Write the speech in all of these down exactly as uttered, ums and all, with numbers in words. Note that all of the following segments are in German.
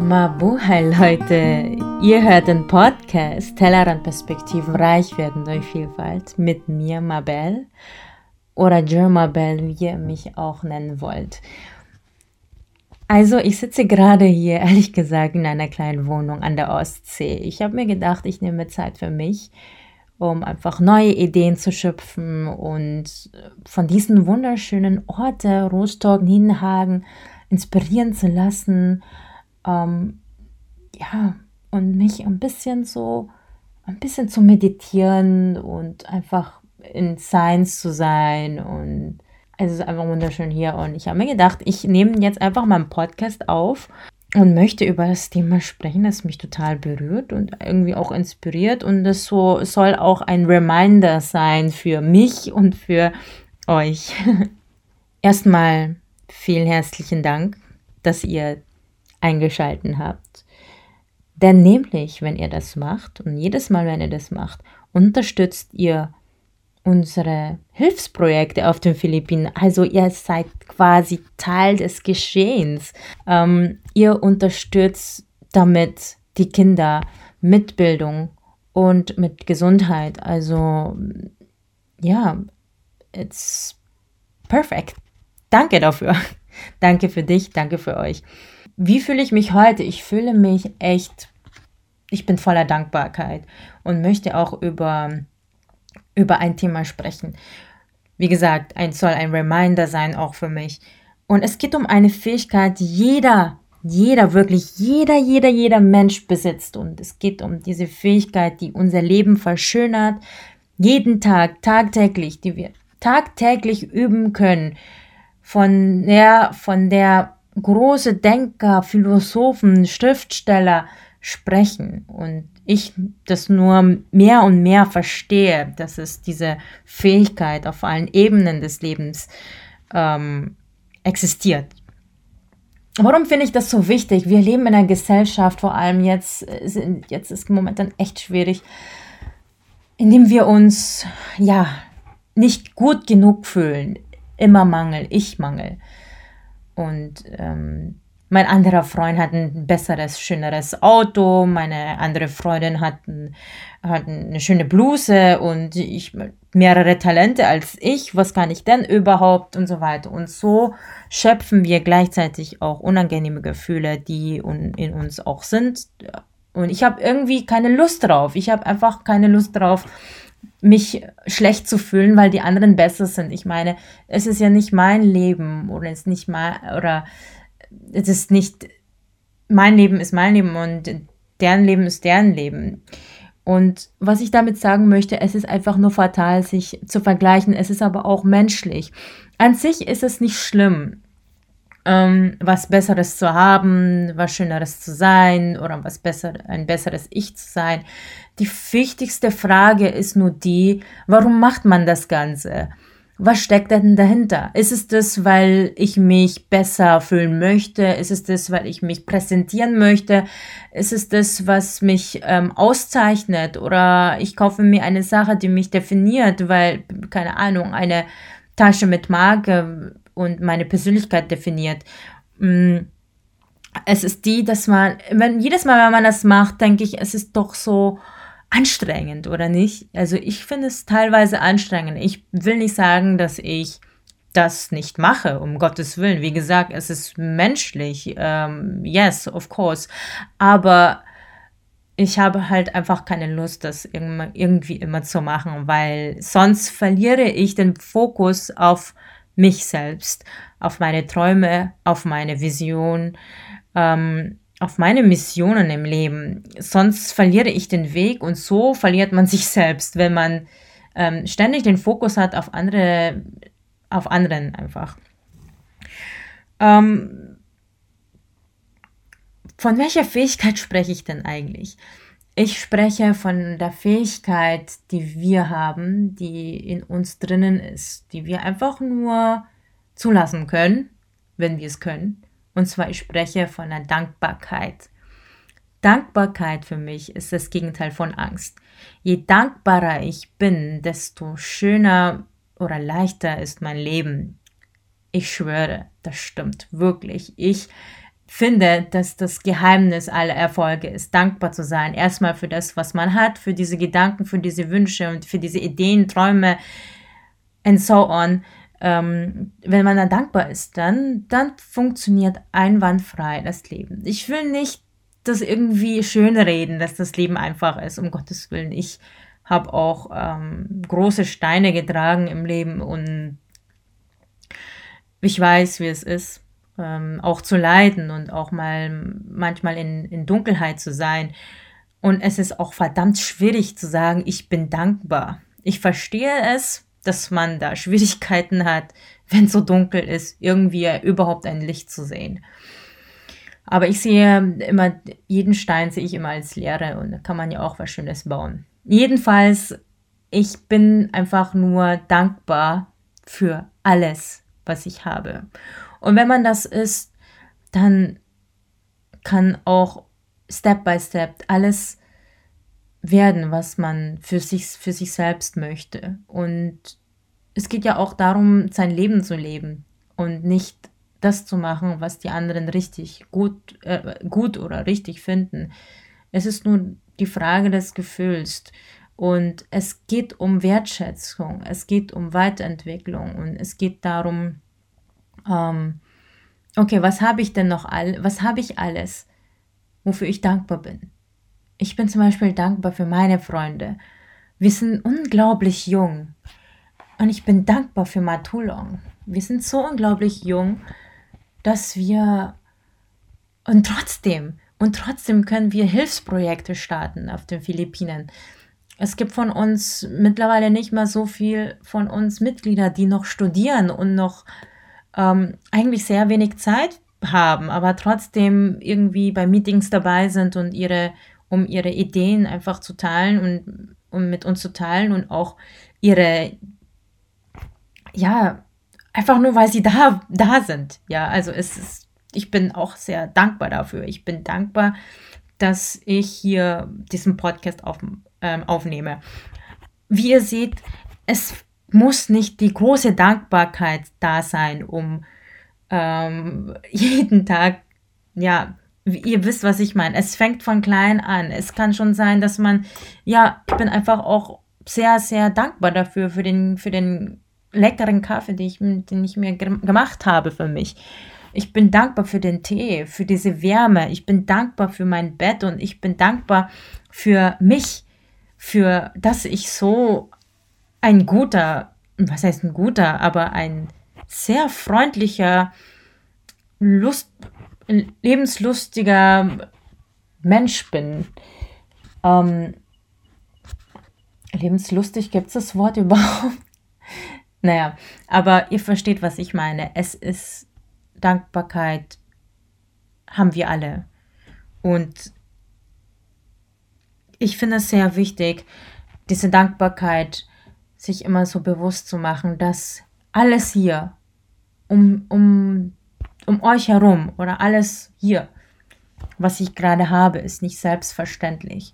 Mabuhay Leute, ihr hört den Podcast Tellerrand Perspektiven reich werden durch Vielfalt mit mir Mabel oder Jermabel, wie ihr mich auch nennen wollt. Also ich sitze gerade hier, ehrlich gesagt, in einer kleinen Wohnung an der Ostsee. Ich habe mir gedacht, ich nehme Zeit für mich, um einfach neue Ideen zu schöpfen und von diesen wunderschönen Orten, Rostock, Nienhagen, inspirieren zu lassen. Ähm, ja, und mich ein bisschen so, ein bisschen zu meditieren und einfach in Science zu sein. Und es ist einfach wunderschön hier. Und ich habe mir gedacht, ich nehme jetzt einfach mal einen Podcast auf und möchte über das Thema sprechen, das mich total berührt und irgendwie auch inspiriert. Und das so soll auch ein Reminder sein für mich und für euch. Erstmal vielen herzlichen Dank, dass ihr eingeschaltet habt. Denn nämlich, wenn ihr das macht und jedes Mal, wenn ihr das macht, unterstützt ihr unsere Hilfsprojekte auf den Philippinen. Also ihr seid quasi Teil des Geschehens. Ähm, ihr unterstützt damit die Kinder mit Bildung und mit Gesundheit. Also ja, it's perfect. Danke dafür. Danke für dich, danke für euch. Wie fühle ich mich heute? Ich fühle mich echt, ich bin voller Dankbarkeit und möchte auch über, über ein Thema sprechen. Wie gesagt, es soll ein Reminder sein auch für mich. Und es geht um eine Fähigkeit, die jeder, jeder, wirklich jeder, jeder, jeder Mensch besitzt. Und es geht um diese Fähigkeit, die unser Leben verschönert, jeden Tag, tagtäglich, die wir tagtäglich üben können. Von der, von der große Denker, Philosophen, Schriftsteller sprechen und ich das nur mehr und mehr verstehe, dass es diese Fähigkeit auf allen Ebenen des Lebens ähm, existiert. Warum finde ich das so wichtig? Wir leben in einer Gesellschaft, vor allem jetzt, jetzt ist momentan echt schwierig, indem wir uns ja nicht gut genug fühlen. Immer Mangel, ich Mangel. Und ähm, mein anderer Freund hat ein besseres, schöneres Auto, meine andere Freundin hat, ein, hat eine schöne Bluse und ich mehrere Talente als ich, was kann ich denn überhaupt und so weiter. Und so schöpfen wir gleichzeitig auch unangenehme Gefühle, die in uns auch sind. Und ich habe irgendwie keine Lust drauf. Ich habe einfach keine Lust drauf, mich schlecht zu fühlen, weil die anderen besser sind. Ich meine, es ist ja nicht mein Leben oder es ist nicht mein, oder es ist nicht, mein Leben ist mein Leben und deren Leben ist deren Leben. Und was ich damit sagen möchte, es ist einfach nur fatal, sich zu vergleichen. Es ist aber auch menschlich. An sich ist es nicht schlimm, ähm, was Besseres zu haben, was Schöneres zu sein oder was besser, ein besseres Ich zu sein. Die wichtigste Frage ist nur die, warum macht man das Ganze? Was steckt denn dahinter? Ist es das, weil ich mich besser fühlen möchte? Ist es das, weil ich mich präsentieren möchte? Ist es das, was mich ähm, auszeichnet? Oder ich kaufe mir eine Sache, die mich definiert, weil, keine Ahnung, eine Tasche mit Marke und meine Persönlichkeit definiert. Es ist die, dass man, wenn jedes Mal, wenn man das macht, denke ich, es ist doch so anstrengend, oder nicht? Also ich finde es teilweise anstrengend. Ich will nicht sagen, dass ich das nicht mache, um Gottes Willen. Wie gesagt, es ist menschlich. Um, yes, of course. Aber ich habe halt einfach keine Lust, das irgendwie immer zu machen, weil sonst verliere ich den Fokus auf mich selbst, auf meine Träume, auf meine Vision, ähm, auf meine Missionen im Leben. Sonst verliere ich den Weg und so verliert man sich selbst, wenn man ähm, ständig den Fokus hat auf andere, auf anderen einfach. Ähm, von welcher Fähigkeit spreche ich denn eigentlich? Ich spreche von der Fähigkeit, die wir haben, die in uns drinnen ist, die wir einfach nur zulassen können, wenn wir es können. Und zwar, ich spreche von der Dankbarkeit. Dankbarkeit für mich ist das Gegenteil von Angst. Je dankbarer ich bin, desto schöner oder leichter ist mein Leben. Ich schwöre, das stimmt wirklich. Ich finde, dass das Geheimnis aller Erfolge ist, dankbar zu sein. Erstmal für das, was man hat, für diese Gedanken, für diese Wünsche und für diese Ideen, Träume and so on. Ähm, wenn man dann dankbar ist, dann, dann funktioniert einwandfrei das Leben. Ich will nicht das irgendwie schönreden, dass das Leben einfach ist, um Gottes Willen. Ich habe auch ähm, große Steine getragen im Leben und ich weiß, wie es ist, ähm, auch zu leiden und auch mal manchmal in, in Dunkelheit zu sein. Und es ist auch verdammt schwierig zu sagen, ich bin dankbar. Ich verstehe es, dass man da Schwierigkeiten hat, wenn es so dunkel ist, irgendwie überhaupt ein Licht zu sehen. Aber ich sehe immer, jeden Stein sehe ich immer als Leere und da kann man ja auch was Schönes bauen. Jedenfalls, ich bin einfach nur dankbar für alles, was ich habe. Und wenn man das ist, dann kann auch Step by Step alles werden, was man für sich, für sich selbst möchte. Und es geht ja auch darum, sein Leben zu leben und nicht das zu machen, was die anderen richtig gut, äh, gut oder richtig finden. Es ist nur die Frage des Gefühls. Und es geht um Wertschätzung, es geht um Weiterentwicklung und es geht darum, ähm, okay, was habe ich denn noch all, was habe ich alles, wofür ich dankbar bin? Ich bin zum Beispiel dankbar für meine Freunde. Wir sind unglaublich jung und ich bin dankbar für Matulong. Wir sind so unglaublich jung, dass wir und trotzdem und trotzdem können wir Hilfsprojekte starten auf den Philippinen. Es gibt von uns mittlerweile nicht mehr so viel von uns Mitglieder, die noch studieren und noch ähm, eigentlich sehr wenig Zeit haben, aber trotzdem irgendwie bei Meetings dabei sind und ihre, um ihre Ideen einfach zu teilen und um mit uns zu teilen und auch ihre, ja, einfach nur, weil sie da, da sind. Ja, also es ist, ich bin auch sehr dankbar dafür. Ich bin dankbar, dass ich hier diesen Podcast auf, ähm, aufnehme. Wie ihr seht, es muss nicht die große Dankbarkeit da sein, um ähm, jeden Tag, ja, ihr wisst, was ich meine. Es fängt von klein an. Es kann schon sein, dass man, ja, ich bin einfach auch sehr, sehr dankbar dafür, für den, für den leckeren Kaffee, den ich, den ich mir ge- gemacht habe für mich. Ich bin dankbar für den Tee, für diese Wärme. Ich bin dankbar für mein Bett und ich bin dankbar für mich, für dass ich so ein guter, was heißt ein guter, aber ein sehr freundlicher, Lust, lebenslustiger Mensch bin. Ähm, lebenslustig, gibt es das Wort überhaupt? Naja, aber ihr versteht, was ich meine. Es ist Dankbarkeit, haben wir alle. Und ich finde es sehr wichtig, diese Dankbarkeit sich immer so bewusst zu machen, dass alles hier um, um, um euch herum oder alles hier, was ich gerade habe, ist nicht selbstverständlich.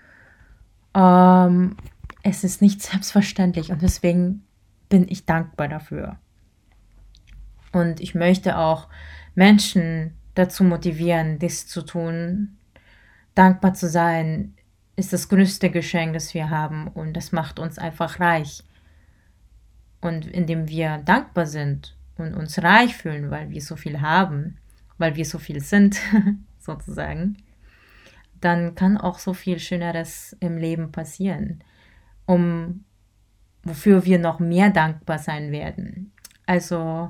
Ähm, es ist nicht selbstverständlich und deswegen bin ich dankbar dafür. Und ich möchte auch Menschen dazu motivieren, dies zu tun. Dankbar zu sein ist das größte Geschenk, das wir haben und das macht uns einfach reich. Und indem wir dankbar sind und uns reich fühlen, weil wir so viel haben, weil wir so viel sind, sozusagen, dann kann auch so viel Schöneres im Leben passieren, um wofür wir noch mehr dankbar sein werden. Also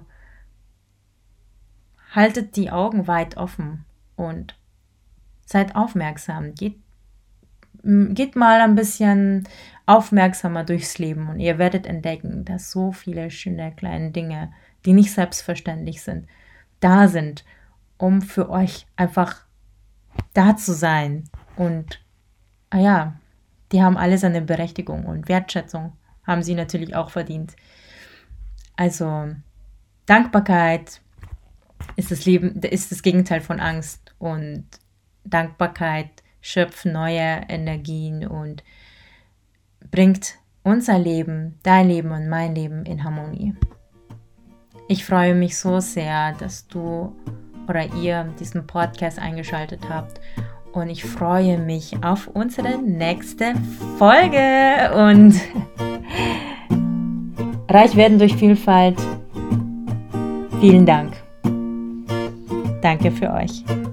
haltet die Augen weit offen und seid aufmerksam. Geht, geht mal ein bisschen aufmerksamer durchs Leben und ihr werdet entdecken, dass so viele schöne kleine Dinge, die nicht selbstverständlich sind, da sind, um für euch einfach da zu sein. Und ah ja, die haben alle seine Berechtigung und Wertschätzung haben sie natürlich auch verdient. Also Dankbarkeit ist das Leben, ist das Gegenteil von Angst und Dankbarkeit schöpft neue Energien und bringt unser Leben, dein Leben und mein Leben in Harmonie. Ich freue mich so sehr, dass du oder ihr diesen Podcast eingeschaltet habt. Und ich freue mich auf unsere nächste Folge. Und reich werden durch Vielfalt. Vielen Dank. Danke für euch.